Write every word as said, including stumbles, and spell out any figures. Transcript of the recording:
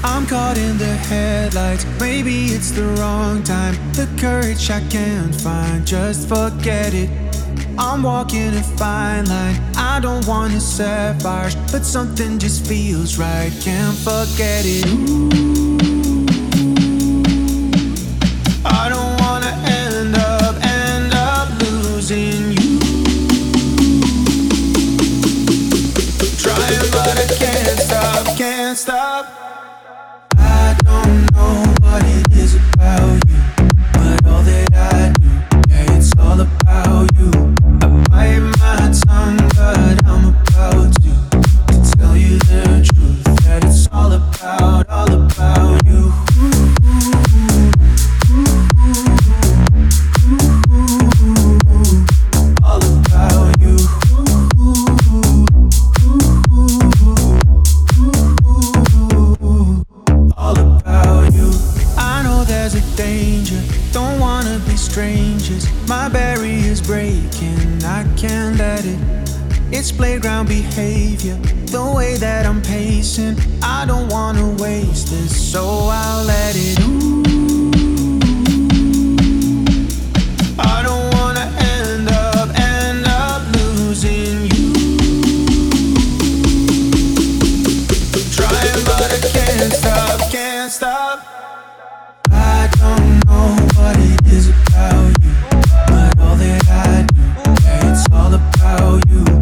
I'm caught in the headlights. Maybe it's the wrong time. The courage I can't find, just forget it. I'm walking a fine line. I don't wanna set fires, but something just feels right. Can't forget it. Ooh, I don't wanna end up, end up losing you. Trying but I can't stop, can't stop. I don't know what it is about you, but all that I do, yeah, it's all about you. I bite my tongue, but I'm about to, to tell you the truth, that it's all about, all about you. All about you. All about you. I know there's a danger, don't wanna be strangers. My barrier's breaking, I can't let it. It's playground behavior, the way that I'm pacing. I don't wanna waste this, so I'll let it. Ooh, I don't wanna end up, end up losing you. Trying but I can't stop, can't stop. I don't know what it is about you, but all that I do, yeah, it's all about you.